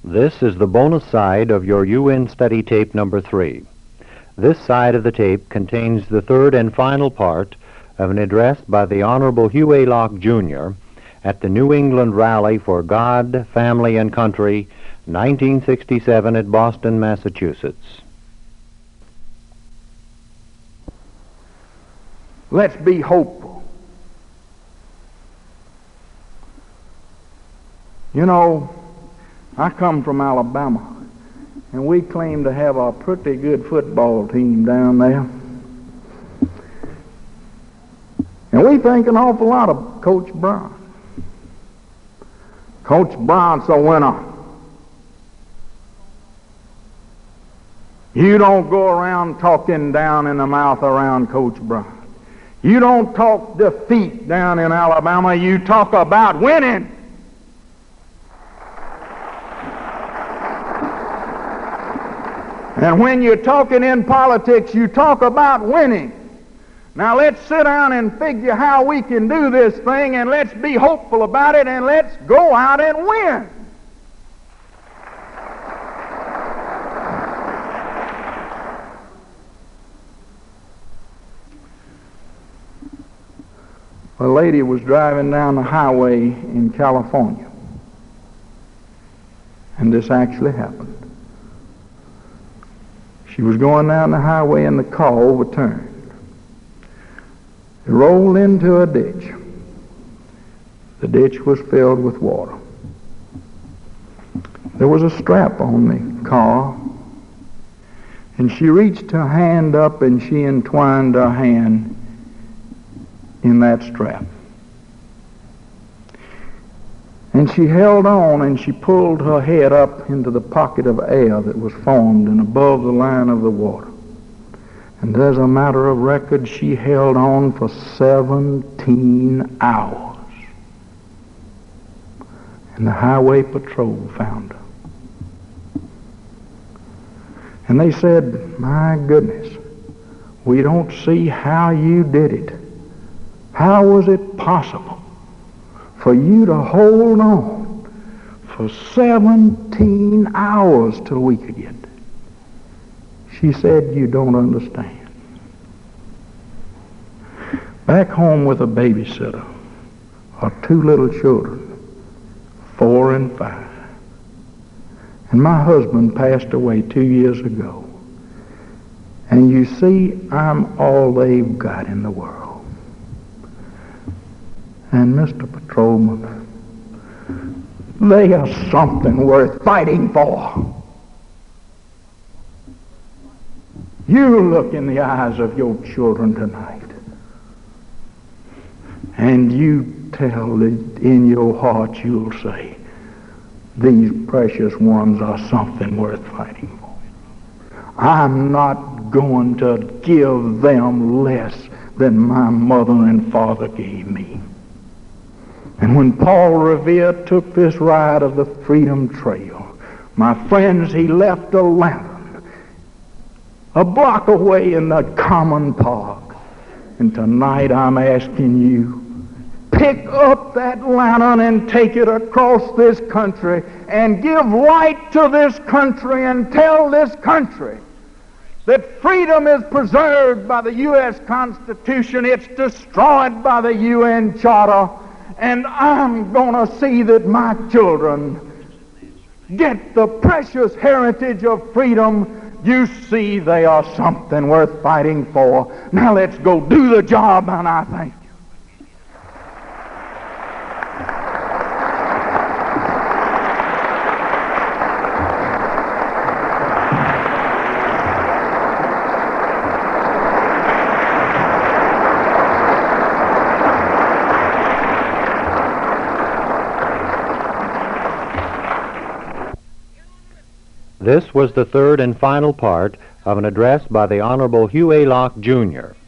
This is the bonus side of your UN study tape number 3. This side of the tape contains the third and final part of an address by the Honorable Hugh A. Locke, Jr. at the New England Rally for God, Family, and Country, 1967 at Boston, Massachusetts. Let's be hopeful. You know, I come from Alabama, and we claim to have a pretty good football team down there. And we think an awful lot of Coach Brown. Coach Brown's a winner. You don't go around talking down in the mouth around Coach Brown. You don't talk defeat down in Alabama. You talk about winning. And when you're talking in politics, you talk about winning. Now let's sit down and figure how we can do this thing, and let's be hopeful about it, and let's go out and win. A lady was driving down the highway in California, and this actually happened. She was going down the highway and the car overturned. It rolled into a ditch. The ditch was filled with water. There was a strap on the car, and she reached her hand up and she entwined her hand in that strap. And she held on and she pulled her head up into the pocket of air that was formed and above the line of the water. And as a matter of record, she held on for 17 hours. And the highway patrol found her. And they said, "My goodness, we don't see how you did it. How was it possible for you to hold on for 17 hours till we could get there?" She said, "You don't understand. Back home with a babysitter are 2 little children, 4 and 5. And my husband passed away 2 years ago. And you see, I'm all they've got in the world. And Mr. Patrolman, they are something worth fighting for. You look in the eyes of your children tonight, and you tell that in your heart you'll say, these precious ones are something worth fighting for. I'm not going to give them less than my mother and father gave me." And when Paul Revere took this ride of the Freedom Trail, my friends, he left a lantern a block away in the common park. And tonight I'm asking you, pick up that lantern and take it across this country and give light to this country and tell this country that freedom is preserved by the U.S. Constitution. It's destroyed by the UN Charter. And I'm going to see that my children get the precious heritage of freedom. You see, they are something worth fighting for. Now let's go do the job, and I thank you. This was the third and final part of an address by the Honorable Hugh A. Locke, Jr.